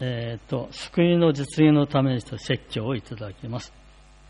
救いの実現のためにと説教をいただきます。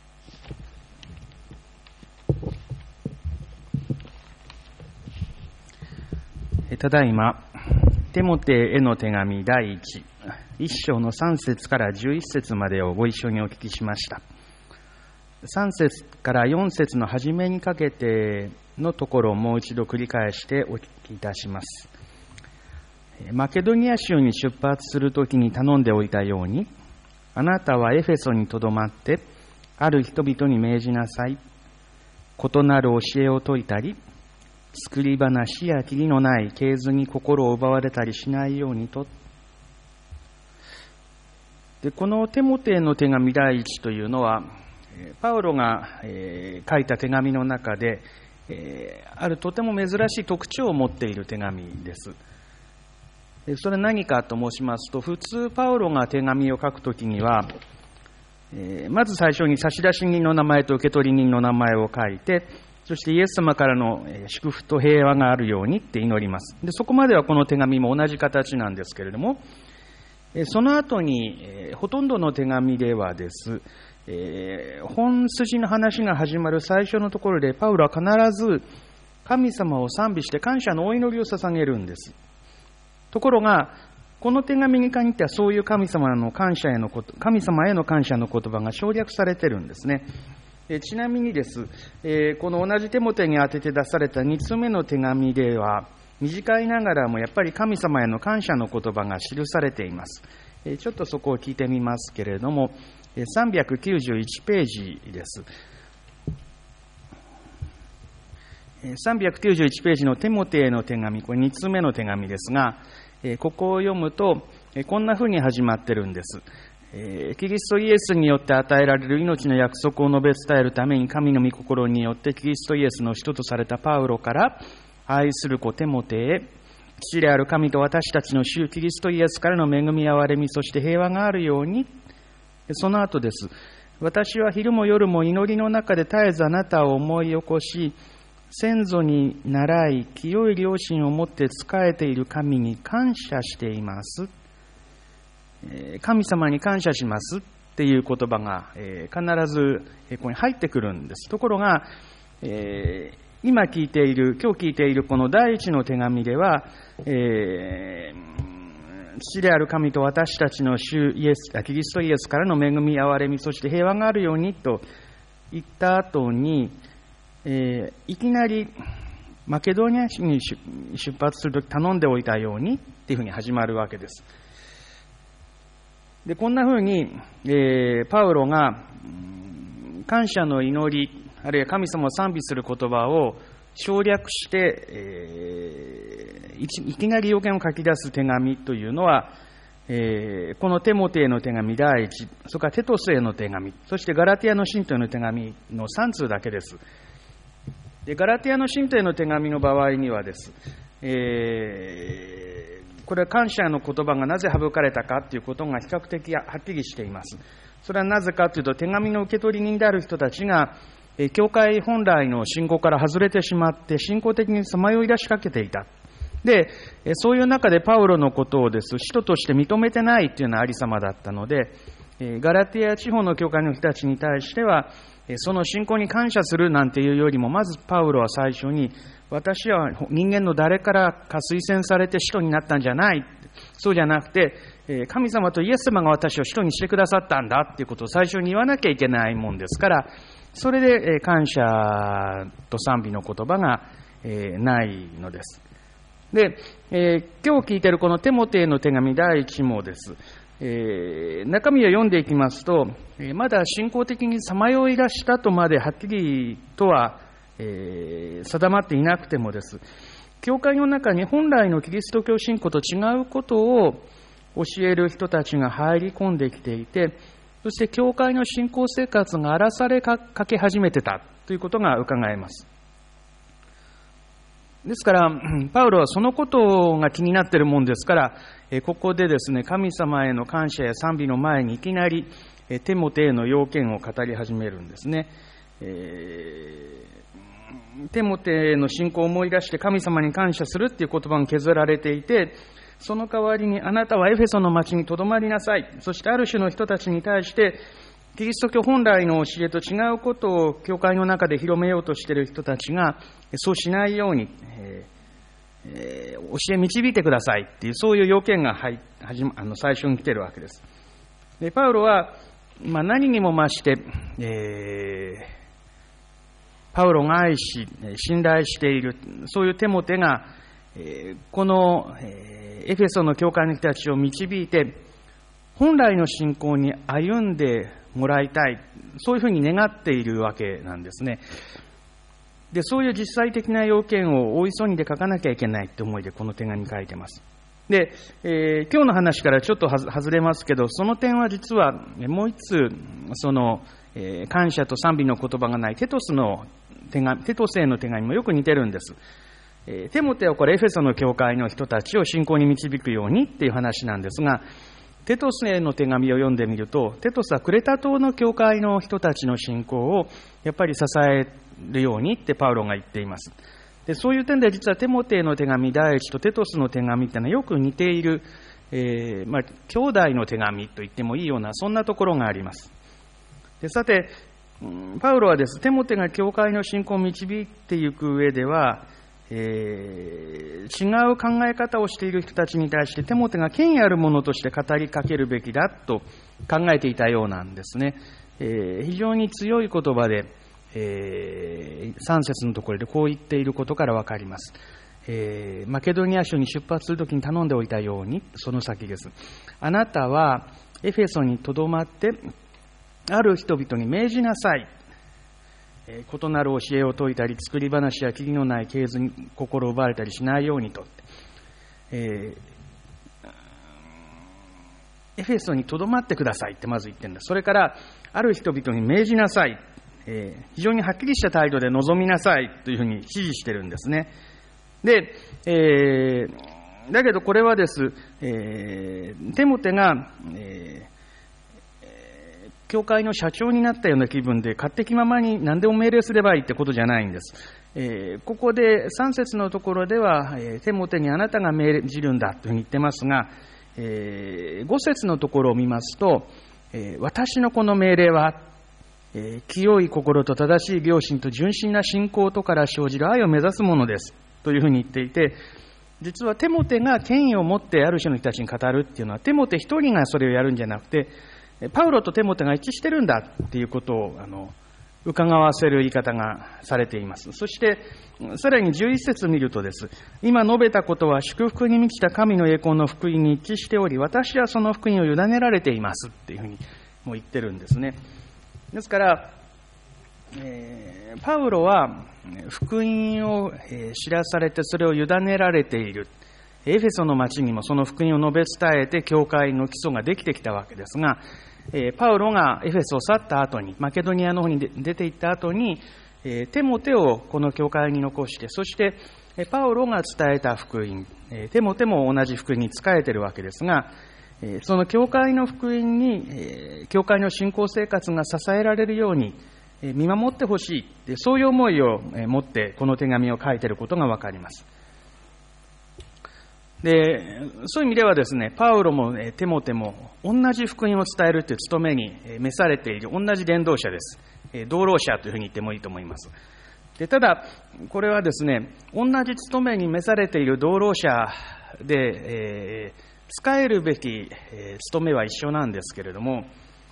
ただいまテモテへの手紙第1章の3節から11節までをご一緒にお聞きしました。3節から4節の初めにかけてのところをもう一度繰り返してお聞きいたします。マケドニア州に出発するときに頼んでおいたように、あなたはエフェソにとどまってある人々に命じなさい。異なる教えを説いたり、作り話や義理のない経図に心を奪われたりしないようにと。で、このテモテへの手紙第1というのは、パウロが書いた手紙の中で、あるとても珍しい特徴を持っている手紙です。それは何かと申しますと、普通パウロが手紙を書くときには、まず最初に差出人の名前と受取人の名前を書いて、そしてイエス様からの祝福と平和があるようにって祈ります。で、そこまではこの手紙も同じ形なんですけれども、その後にほとんどの手紙ではです、本筋の話が始まる最初のところでパウロは必ず神様を賛美して感謝のお祈りを捧げるんです。ところがこの手紙に限ってはそういう神様への感謝の言葉が省略されてるんですね。ちなみにです、この同じテモテに宛てて出された2つ目の手紙では短いながらもやっぱり神様への感謝の言葉が記されています。ちょっとそこを聞いてみますけれども、391ページです。391ページのテモテへの手紙、これ2つ目の手紙ですが、ここを読むとこんな風に始まってるんです。キリストイエスによって与えられる命の約束を述べ伝えるために神の御心によってキリストイエスの人とされたパウロから、愛する子テモテへ、父である神と私たちの主キリストイエスからの恵み憐れみ、そして平和があるように。その後です。私は昼も夜も祈りの中で絶えずあなたを思い起こし、先祖に倣い清い良心を持って仕えている神に感謝しています。神様に感謝しますっていう言葉が必ずここに入ってくるんです。ところが今日聞いているこの第一の手紙では、父である神と私たちの主キリストイエスからの恵み憐れみ、そして平和があるようにと言った後に、いきなりマケドニアに出発するとき頼んでおいたようにっていうふうに始まるわけです。で、こんなふうに、パウロが感謝の祈り、あるいは神様を賛美する言葉を省略して、いきなり要件を書き出す手紙というのは、このテモテへの手紙第一、それからテトスへの手紙、そしてガラティアの信徒への手紙の3通だけです。で、ガラティアの信徒への手紙の場合にはです、これは感謝の言葉がなぜ省かれたかということが比較的はっきりしています。それはなぜかというと、手紙の受け取り人である人たちが教会本来の信仰から外れてしまって信仰的にさまよい出しかけていた。で、そういう中でパウロのことをです使徒として認めてないというようなありさまだったので、ガラティア地方の教会の人たちに対してはその信仰に感謝するなんていうよりも、まずパウロは最初に、私は人間の誰からか推薦されて使徒になったんじゃない、そうじゃなくて神様とイエス様が私を使徒にしてくださったんだっていうことを最初に言わなきゃいけないもんですから、それで感謝と賛美の言葉がないのです。で、今日聞いているこのテモテへの手紙第一もです。中身を読んでいきますと、まだ信仰的にさまよい出したとまではっきりとは、定まっていなくてもです、教会の中に本来のキリスト教信仰と違うことを教える人たちが入り込んできていて、そして教会の信仰生活が荒らされかけ始めてたということが伺えます。ですからパウロはそのことが気になっているもんですから、ここでですね、神様への感謝や賛美の前にいきなりテモテへの要件を語り始めるんですね。テモテの信仰を思い出して神様に感謝するっていう言葉が削られていて、 その代わりにあなたはエフェソの町にとどまりなさい。そしてある種の人たちに対して、キリスト教本来の教えと違うことを教会の中で広めようとしている人たちが、そうしないように、教え導いてくださいっていう、そういう要件が最初に来ているわけです。でパウロは、何にも増して、パウロが愛し、信頼している、そういうテモテが、このエフェソの教会の人たちを導いて、本来の信仰に歩んでもらいたい、そういうふうに願っているわけなんですね。で、そういう実際的な要件を大急ぎで書かなきゃいけないって思いでこの手紙書いてます。で、今日の話からちょっと外れますけど、その点は実はもう一つ、感謝と賛美の言葉がないテトスへの手紙もよく似てるんです。テモテはこれエフェソの教会の人たちを信仰に導くようにっていう話なんですが、テトスへの手紙を読んでみると、テトスはクレタ島の教会の人たちの信仰をやっぱり支えるようにってパウロが言っています。で、そういう点で実はテモテへの手紙第一とテトスの手紙っていうのはよく似ている、兄弟の手紙と言ってもいいようなそんなところがあります。で、さてパウロはです、テモテが教会の信仰を導いていく上では、違う考え方をしている人たちに対してテモテが権威あるものとして語りかけるべきだと考えていたようなんですね。非常に強い言葉で、3節のところでこう言っていることからわかります。マケドニア州に出発するときに頼んでおいたように、その先です。あなたはエフェソにとどまってある人々に命じなさい。異なる教えを説いたり、作り話やきりのない経図に心を奪われたりしないようにと、エフェソにとどまってくださいってまず言ってるんだ。それからある人々に命じなさい、非常にはっきりした態度で臨みなさいというふうに指示してるんですね。で、だけどこれはです、テモテが、教会の社長になったような気分で勝手気ままに何でも命令すればいいってことじゃないんです。ここで3節のところでは、テモテにあなたが命じるんだというふうに言ってますが、5節のところを見ますと、私のこの命令は、清い心と正しい良心と純真な信仰とから生じる愛を目指すものですというふうに言っていて、実はテモテが権威を持ってある種の人たちに語るっていうのは、テモテ一人がそれをやるんじゃなくて、パウロとテモテが一致してるんだっていうことを伺わせる言い方がされています。そしてさらに11節見るとです、今述べたことは祝福に満ちた神の栄光の福音に一致しており、私はその福音を委ねられていますっていうふうにもう言ってるんですね。ですから、パウロは福音を知らされてそれを委ねられている。エフェソの町にもその福音を述べ伝えて教会の基礎ができてきたわけですが、パウロがエフェソを去った後に、マケドニアの方に出て行った後に、テモテをこの教会に残して、そしてパウロが伝えた福音、テモテも同じ福音に仕えているわけですが、その教会の福音に、教会の信仰生活が支えられるように見守ってほしい、そういう思いを持ってこの手紙を書いていることがわかります。で、そういう意味ではですね、パウロもテモテも同じ福音を伝えるという務めに召されている同じ伝道者です。同労者というふうに言ってもいいと思います。で、ただこれはですね、同じ務めに召されている同労者で、使えるべき務めは一緒なんですけれども、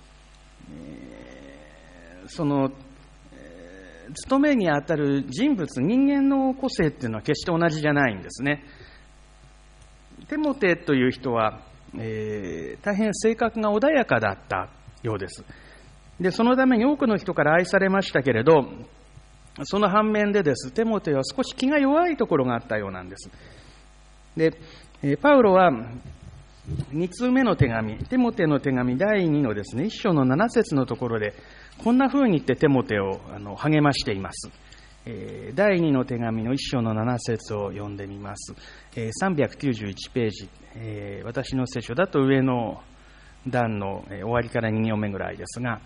その務めにあたる人物、人間の個性っていうのは決して同じじゃないんですね。テモテという人は、大変性格が穏やかだったようです。で、そのために多くの人から愛されましたけれど、その反面でです、テモテは少し気が弱いところがあったようなんです。で、パウロは2通目の手紙、テモテの手紙第2のですね、1章の7節のところで、こんな風に言ってテモテを励ましています。第2の手紙の1章の7節を読んでみます。391ページ、私の聖書だと上の段の終わりから2行目ぐらいですが、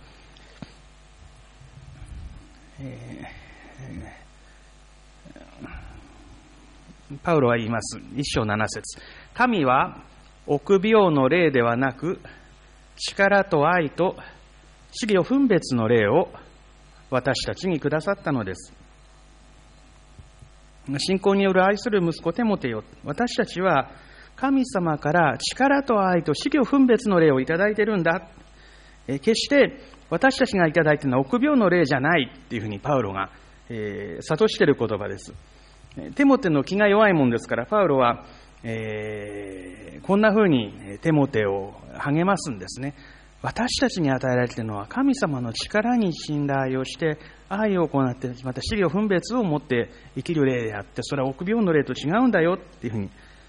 パウロは言います。1章7節。 神は臆病の霊ではなく、力と愛と思慮分別の霊を私たちにくださったのです。信仰による愛する息子テモテよ、私たちは神様から力と愛と思慮分別の霊をいただいているんだ。決して私たちがいただいているのは臆病の霊じゃないっていうふうにパウロが、諭している言葉です。テモテの気が弱いもんですから、パウロは、こんなふうにテモテを励ますんですね。私たちに与えられているのは神様の力に信頼をして愛を行って、また思慮分別を持って生きる霊であって、それは臆病の霊と違うんだよっていうふうに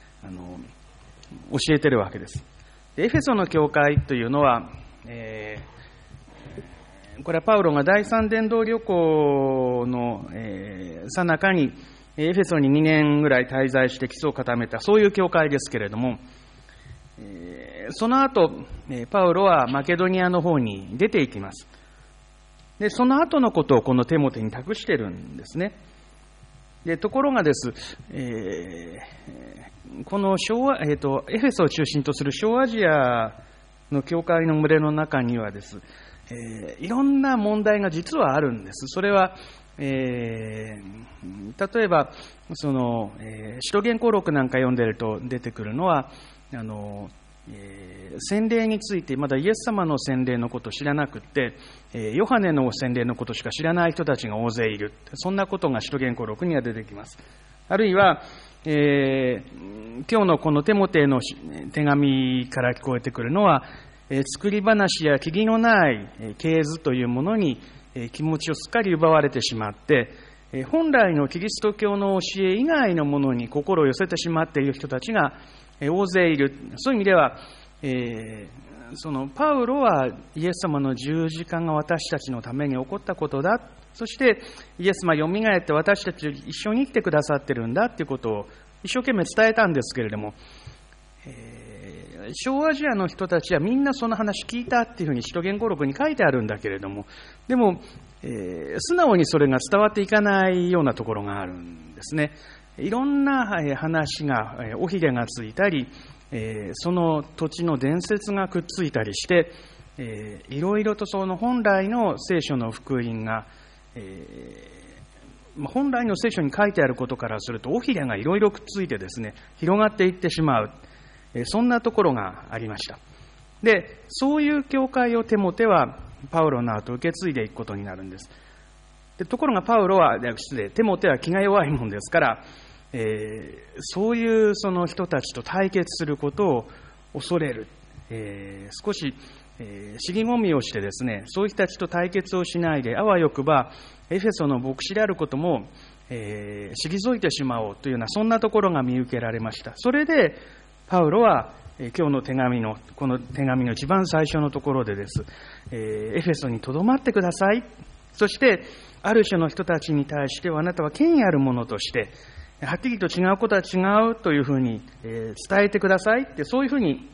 教えているわけです。エフェソの教会というのは、これはパウロが第三伝道旅行の最中にエフェソに2年ぐらい滞在して基礎を固めた、そういう教会ですけれども、その後パウロはマケドニアの方に出ていきます。でその後のことをこのテモテに託しているんですね。でところがです、このエフェソを中心とする小アジアの教会の群れの中にはです、いろんな問題が実はあるんです。それは、例えばその、使徒言行録なんか読んでると出てくるのは洗礼についてまだイエス様の洗礼のことを知らなくって、ヨハネの洗礼のことしか知らない人たちが大勢いる、そんなことが使徒言行録には出てきます。あるいは、今日のこのテモテの手紙から聞こえてくるのは、作り話や気義のない系図というものに気持ちをすっかり奪われてしまって、本来のキリスト教の教え以外のものに心を寄せてしまっている人たちが大勢いる。そういう意味では、そのパウロはイエス様の十字架が私たちのために起こったことだ、そしてイエス様よみがえって私たちと一緒に生きてくださってるんだということを一生懸命伝えたんですけれども、小アジアの人たちはみんなその話聞いたっていうふうに使徒言行録に書いてあるんだけれども、でも、素直にそれが伝わっていかないようなところがあるんですね。いろんな話が尾ひれがついたり、その土地の伝説がくっついたりして、いろいろとその本来の聖書の福音が、本来の聖書に書いてあることからすると尾ひれがいろいろくっついてですね、広がっていってしまう、そんなところがありました。で、そういう教会をテモテはパウロの後受け継いでいくことになるんです。でところがテモテは気が弱いもんですから、そういうその人たちと対決することを恐れる、少し、尻込みをしてですね、そういう人たちと対決をしないで、あわよくばエフェソの牧師であることも、退いてしまおうというような、そんなところが見受けられました。それでパウロは今日の手紙のこの手紙の一番最初のところでです、エフェソにとどまってください、そしてある種の人たちに対してはあなたは権威あるものとしてはっきりと違うことは違うというふうに伝えてくださいって、そういうふうに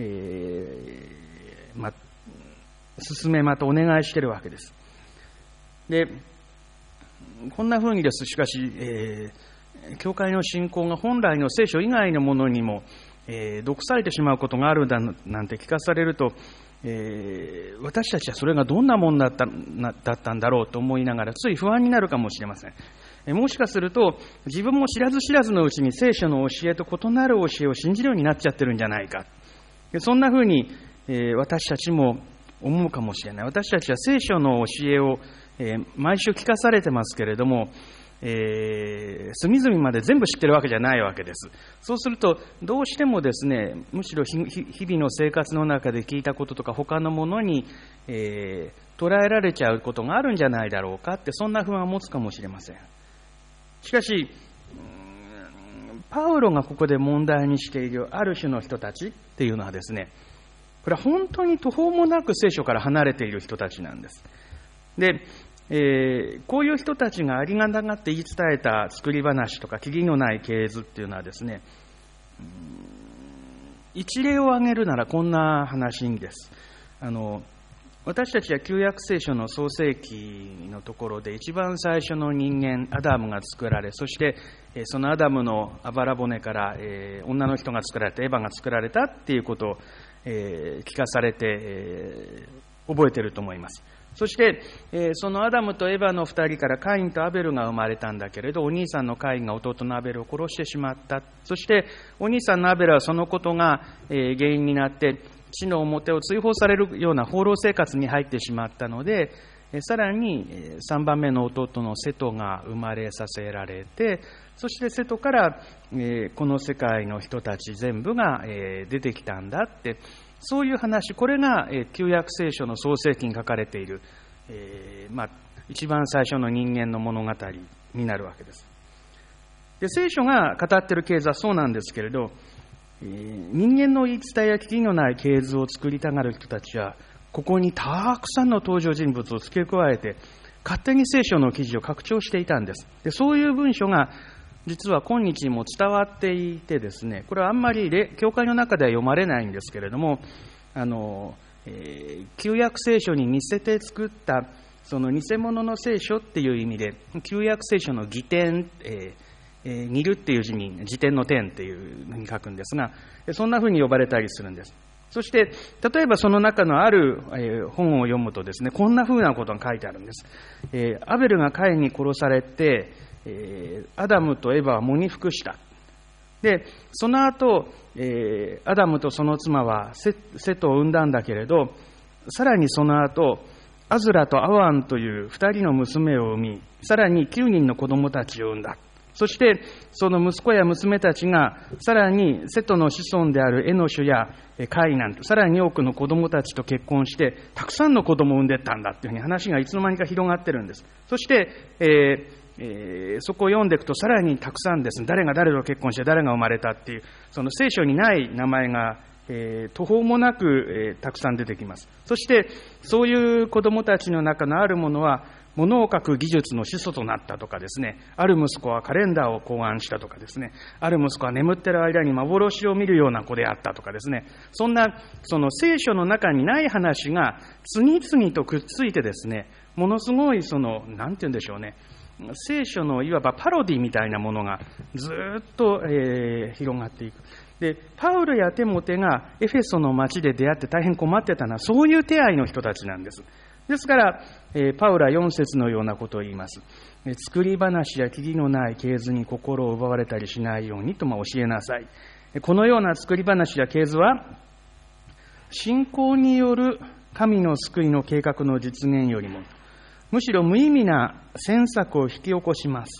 進めまたお願いしているわけです。でこんなふうにです、しかし、教会の信仰が本来の聖書以外のものにも毒されてしまうことがあるんだなんて聞かされると、私たちはそれがどんなものだったんだろうと思いながらつい不安になるかもしれません。もしかすると自分も知らず知らずのうちに聖書の教えと異なる教えを信じるようになっちゃってるんじゃないか、そんなふうに私たちも思うかもしれない。私たちは聖書の教えを毎週聞かされてますけれども、隅々まで全部知ってるわけじゃないわけです。そうするとどうしてもですね、むしろ日々の生活の中で聞いたこととか他のものに、捉えられちゃうことがあるんじゃないだろうかって、そんな不安を持つかもしれません。しかしパウロがここで問題にしているある種の人たちっていうのはですね、これは本当に途方もなく聖書から離れている人たちなんです。でこういう人たちがありがたがって言い伝えた作り話とか気義のない系図っていうのはですね、一例を挙げるならこんな話です。 私たちは旧約聖書の創世記のところで一番最初の人間アダムが作られ、そしてそのアダムのあばら骨から女の人が作られた、エヴァが作られたっていうことを聞かされて覚えていると思います。そしてそのアダムとエヴァの2人からカインとアベルが生まれたんだけれど、お兄さんのカインが弟のアベルを殺してしまった。そしてお兄さんのアベルはそのことが原因になって地の表を追放されるような放浪生活に入ってしまったので、さらに3番目の弟のセトが生まれさせられて、そしてセトからこの世界の人たち全部が出てきたんだって、そういう話、これが旧約聖書の創世記に書かれている、一番最初の人間の物語になるわけです。で、聖書が語っている系図はそうなんですけれど、人間の言い伝えや聞きのない系図を作りたがる人たちは、ここにたくさんの登場人物を付け加えて勝手に聖書の記事を拡張していたんです。で、そういう文書が実は今日も伝わっていてですね、これはあんまり教会の中では読まれないんですけれども、旧約聖書に似せて作ったその偽物の聖書っていう意味で、旧約聖書の偽典、似るっていう字に辞典の典っていうふうに書くんですが、そんなふうに呼ばれたりするんです。そして例えばその中のある本を読むとですね、こんなふうなことが書いてあるんです。アベルがカインに殺されて、アダムとエヴァは喪に服した。で、その後アダムとその妻はセトを産んだんだけれど、さらにその後アズラとアワンという2人の娘を産み、さらに9人の子供たちを産んだ。そしてその息子や娘たちがさらにセトの子孫であるエノシュやカイナンとさらに多くの子供たちと結婚してたくさんの子供を産んでったんだというふうに話がいつの間にか広がってるんです。そして、そこを読んでいくとさらにたくさんですね、誰が誰と結婚して誰が生まれたっていうその聖書にない名前が途方もなくたくさん出てきます。そしてそういう子供たちの中のあるものは物を書く技術の始祖となったとかですね、ある息子はカレンダーを考案したとかですね、ある息子は眠ってる間に幻を見るような子であったとかですね、そんなその聖書の中にない話が次々とくっついてですね、ものすごいなんて言うんでしょうね、聖書のいわばパロディみたいなものがずっと、広がっていく。で、パウルやテモテがエフェソの町で出会って大変困ってたのはそういう手合いの人たちなんです。ですから、パウルは4節のようなことを言います。作り話や切りのない系図に心を奪われたりしないようにと教えなさい。このような作り話や系図は信仰による神の救いの計画の実現よりもむしろ無意味な詮索を引き起こします。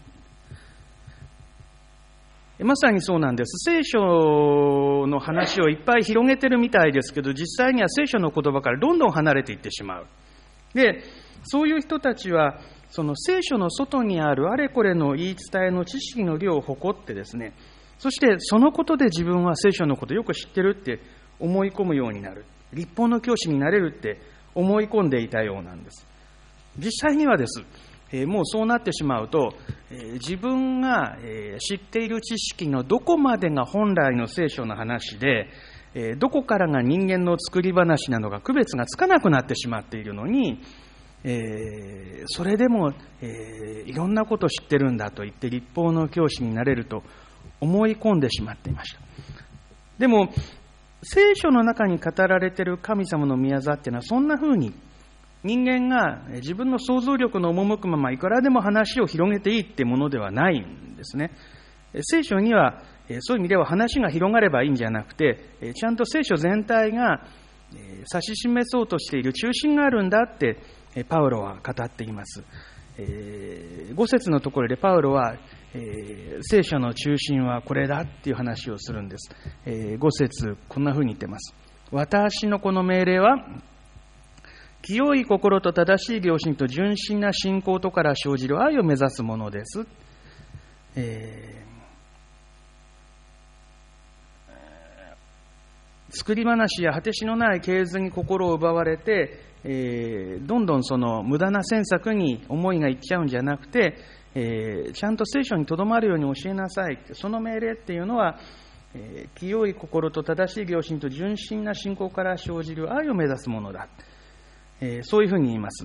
まさにそうなんです。聖書の話をいっぱい広げてるみたいですけど、実際には聖書の言葉からどんどん離れていってしまう。で、そういう人たちはその聖書の外にあるあれこれの言い伝えの知識の量を誇ってですね、そしてそのことで自分は聖書のことをよく知ってるって思い込むようになる。立法の教師になれるって思い込んでいたようなんです。実際にはです、もうそうなってしまうと、自分が知っている知識のどこまでが本来の聖書の話で、どこからが人間の作り話なのか区別がつかなくなってしまっているのに、それでも、いろんなことを知ってるんだと言って立法の教師になれると思い込んでしまっていました。でも聖書の中に語られている神様の御業っていうのはそんな風に人間が自分の想像力の赴くままいくらでも話を広げていいってものではないんですね。聖書にはそういう意味では話が広がればいいんじゃなくて、ちゃんと聖書全体が指し示そうとしている中心があるんだってパウロは語っています。5節のところでパウロは聖書の中心はこれだっていう話をするんです。5節こんな風に言ってます。私のこの命令は清い心と正しい良心と純真な信仰とから生じる愛を目指すものです。作り話や果てしのない系図に心を奪われて、どんどんその無駄な詮索に思いがいっちゃうんじゃなくて、ちゃんと聖書にとどまるように教えなさい。その命令っていうのは、清い心と正しい良心と純真な信仰から生じる愛を目指すものだ。 そういうふうに言います。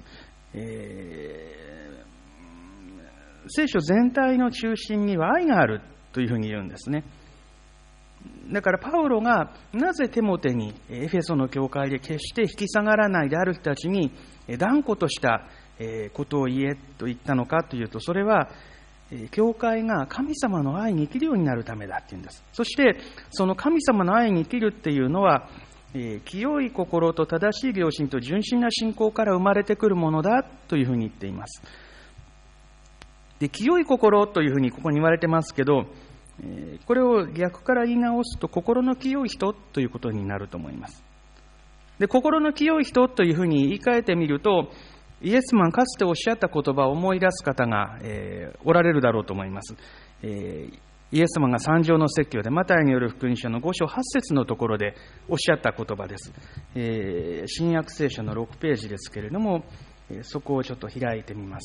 聖書全体の中心には愛があるというふうに言うんですね。だからパウロがなぜテモテにエフェソの教会で決して引き下がらないである人たちに断固としたことを言えと言ったのかというと、それは教会が神様の愛に生きるようになるためだっていうんです。そしてその神様の愛に生きるっていうのは、清い心と正しい良心と純真な信仰から生まれてくるものだというふうに言っています。で、清い心というふうにここに言われてますけど、これを逆から言い直すと心の清い人ということになると思います。で、心の清い人というふうに言い換えてみると、イエス様がかつておっしゃった言葉を思い出す方が、おられるだろうと思います。イエス様が三条の説教でマタイによる福音書の5章8節のところでおっしゃった言葉です。新約聖書の6ページですけれども、そこをちょっと開いてみます。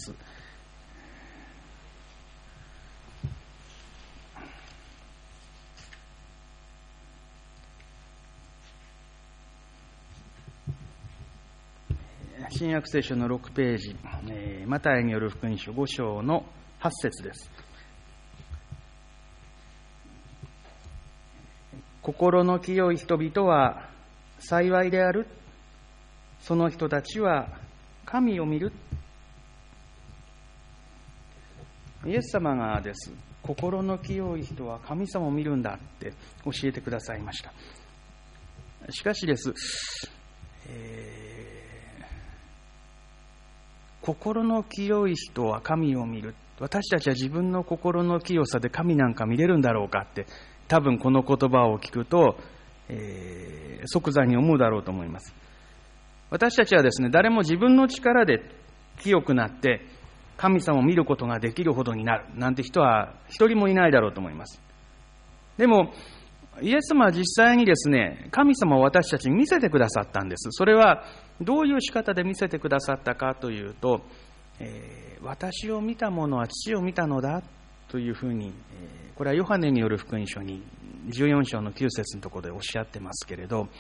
新約聖書の6ページ、マタイによる福音書5章の8節です。心の清い人々は幸いである。その人たちは神を見る。イエス様がです。心の清い人は神様を見るんだって教えてくださいました。しかしです。心の清い人は神を見る。私たちは自分の心の清さで神なんか見れるんだろうかって、多分この言葉を聞くと、即座に思うだろうと思います。私たちはですね、誰も自分の力で清くなって神様を見ることができるほどになるなんて人は一人もいないだろうと思います。でもイエス様は実際にですね、神様を私たちに見せてくださったんです。それはどういう仕方で見せてくださったかというと、私を見た者は父を見たのだというふうに、これはヨハネによる福音書に14章の9節のところでおっしゃってますけれど、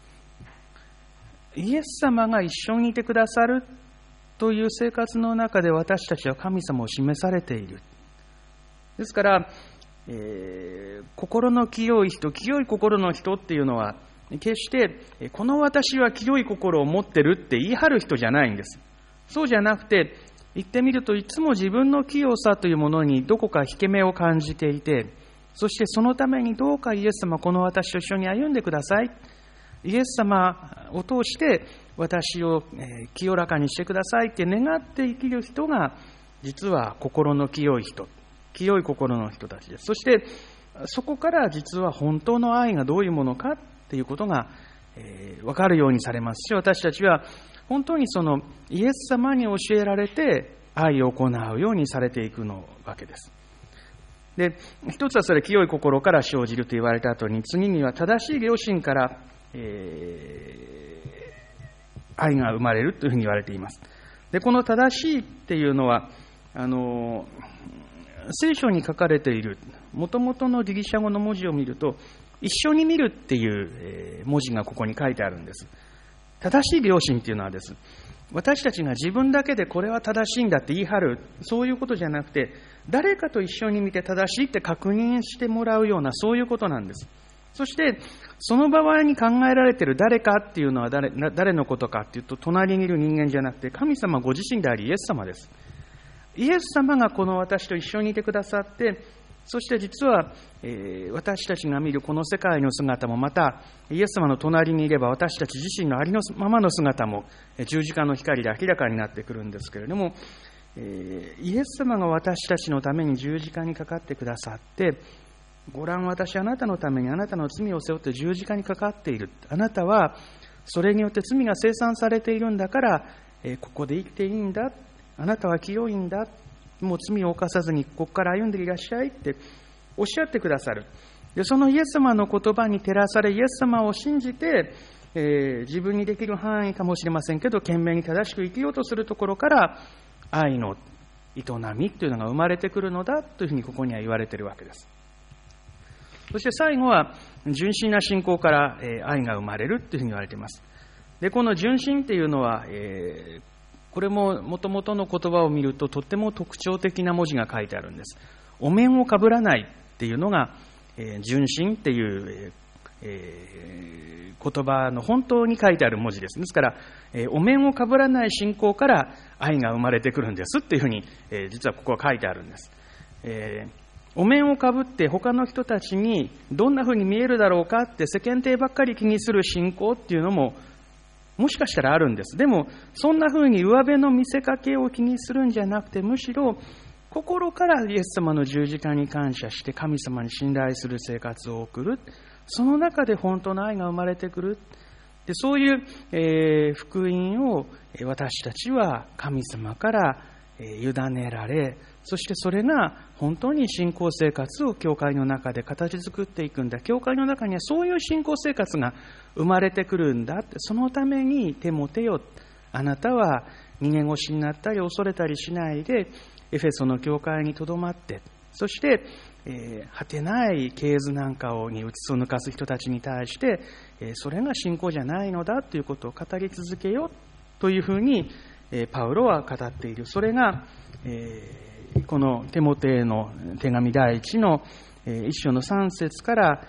イエス様が一緒にいてくださるという生活の中で私たちは神様を示されている。ですから、心の清い人、清い心の人っていうのは決してこの私は清い心を持ってるって言い張る人じゃないんです。そうじゃなくて、言ってみるといつも自分の清さというものにどこか引け目を感じていて、そしてそのためにどうかイエス様この私と一緒に歩んでください。イエス様を通して私を清らかにしてくださいって願って生きる人が実は心の清い人、清い心の人たちです。そしてそこから実は本当の愛がどういうものかっていうことが分かるようにされますし、私たちは本当にそのイエス様に教えられて愛を行うようにされていくのわけです。で、一つはそれ清い心から生じると言われた後に、次には正しい良心から愛が生まれるというふうに言われています。で、この正しいっていうのは聖書に書かれている元々のギリシャ語の文字を見ると、一緒に見るっていう文字がここに書いてあるんです。正しい良心っていうのはです、私たちが自分だけでこれは正しいんだって言い張る、そういうことじゃなくて、誰かと一緒に見て正しいって確認してもらうような、そういうことなんです。そしてその場合に考えられている誰かっていうのは 誰のことかっていうと、隣にいる人間じゃなくて神様ご自身でありイエス様です。イエス様がこの私と一緒にいてくださって、そして実は、私たちが見るこの世界の姿もまたイエス様の隣にいれば私たち自身のありのままの姿も十字架の光で明らかになってくるんですけれども、イエス様が私たちのために十字架にかかってくださって、ご覧、私あなたのためにあなたの罪を背負って十字架にかかっている。あなたはそれによって罪が清算されているんだから、ここで生きていいんだ。あなたは清いんだ。もう罪を犯さずにここから歩んでいらっしゃいっておっしゃってくださる。で、そのイエス様の言葉に照らされ、イエス様を信じて、自分にできる範囲かもしれませんけど懸命に正しく生きようとするところから愛の営みというのが生まれてくるのだというふうにここには言われているわけです。そして最後は純真な信仰から愛が生まれるというふうに言われています。 で、この純真っていうのは、これも元々の言葉を見るととっても特徴的な文字が書いてあるんです。お面をかぶらないっていうのが、純真っていう、言葉の本当に書いてある文字です。ですから、お面をかぶらない信仰から愛が生まれてくるんですっていうふうに、実はここは書いてあるんです。お面をかぶって他の人たちにどんなふうに見えるだろうかって世間体ばっかり気にする信仰っていうのももしかしたらあるんです。でもそんなふうに上辺の見せかけを気にするんじゃなくて、むしろ心からイエス様の十字架に感謝して神様に信頼する生活を送る。その中で本当の愛が生まれてくる。で、そういう、福音を私たちは神様から委ねられ、そしてそれが本当に信仰生活を教会の中で形作っていくんだ。教会の中にはそういう信仰生活が生まれてくるんだ。そのためにテモテよ、あなたは逃げ腰になったり恐れたりしないでエフェソの教会にとどまって、そして果てない系図なんかにうつを抜かす人たちに対して、それが信仰じゃないのだということを語り続けようというふうにパウロは語っている。それがこのテモテへの手紙第1の1章の3節から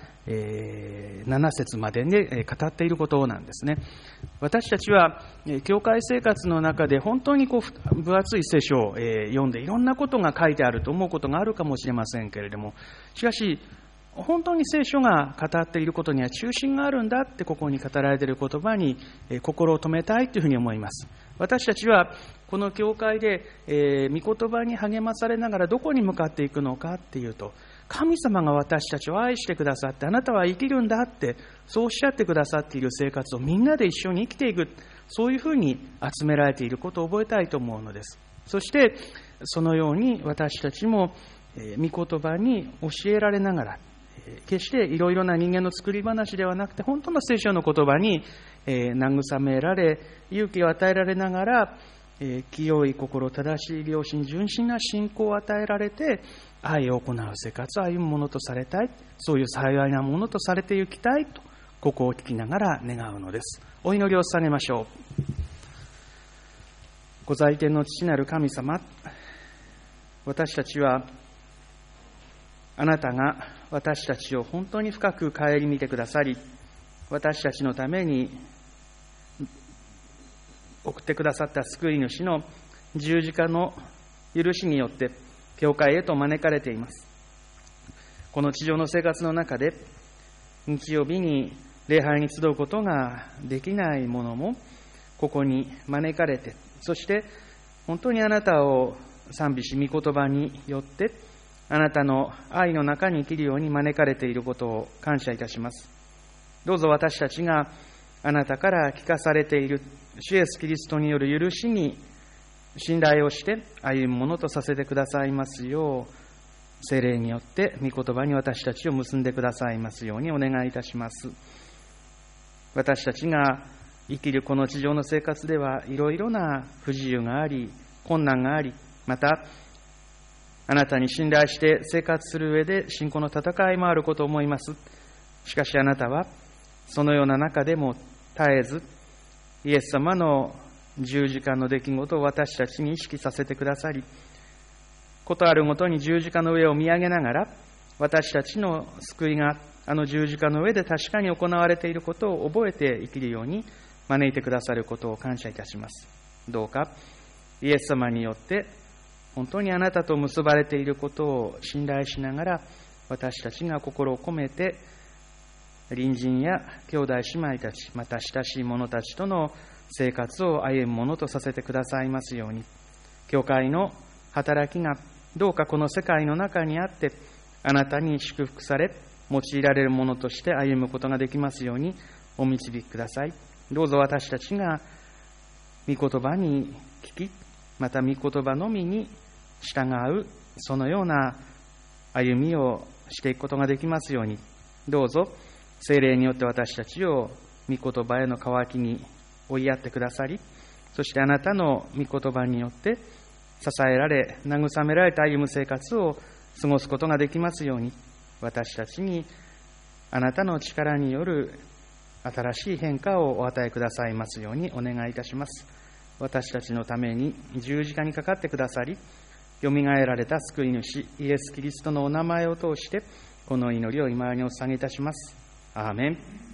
7節までで語っていることなんですね。私たちは教会生活の中で本当に分厚い聖書を読んでいろんなことが書いてあると思うことがあるかもしれませんけれども、しかし本当に聖書が語っていることには中心があるんだって、ここに語られている言葉に心を留めたいというふうに思います。私たちはこの教会で御言葉に励まされながらどこに向かっていくのかっていうと、神様が私たちを愛してくださって、あなたは生きるんだってそうおっしゃってくださっている生活をみんなで一緒に生きていく、そういうふうに集められていることを覚えたいと思うのです。そしてそのように私たちも御言葉に教えられながら、決していろいろな人間の作り話ではなくて、本当の聖書の言葉に慰められ、勇気を与えられながら、清い心、正しい良心、純真な信仰を与えられて、愛を行う生活を歩むものとされたい、そういう幸いなものとされていきたいと、ここを聞きながら願うのです。お祈りを捧げましょう。ご在天の父なる神様、私たちはあなたが私たちを本当に深く顧みてくださり、私たちのために送ってくださった救い主の十字架の許しによって教会へと招かれています。この地上の生活の中で日曜日に礼拝に集うことができない者もここに招かれて、そして本当にあなたを賛美し、御言葉によってあなたの愛の中に生きるように招かれていることを感謝いたします。どうぞ私たちがあなたから聞かされている主イエスキリストによる許しに信頼をして歩むものとさせてくださいますよう、聖霊によって御言葉に私たちを結んでくださいますようにお願いいたします。私たちが生きるこの地上の生活ではいろいろな不自由があり、困難があり、またあなたに信頼して生活する上で信仰の戦いもあることを思います。しかしあなたはそのような中でも絶えずイエス様の十字架の出来事を私たちに意識させてくださり、ことあるごとに十字架の上を見上げながら、私たちの救いがあの十字架の上で確かに行われていることを覚えて生きるように招いてくださることを感謝いたします。どうかイエス様によって本当にあなたと結ばれていることを信頼しながら、私たちが心を込めて隣人や兄弟姉妹たち、また親しい者たちとの生活を歩むものとさせてくださいますように、教会の働きがどうかこの世界の中にあってあなたに祝福され用いられるものとして歩むことができますようにお導きください。どうぞ私たちが御言葉に聞き、また御言葉のみに従う、そのような歩みをしていくことができますように、どうぞ聖霊によって私たちを御言葉への渇きに追いやってくださり、そしてあなたの御言葉によって支えられ慰められた歩む生活を過ごすことができますように、私たちにあなたの力による新しい変化をお与えくださいますようにお願いいたします。私たちのために十字架にかかってくださり、よみがえられた救い主イエス・キリストのお名前を通してこの祈りを今にお捧げいたします。アーメン。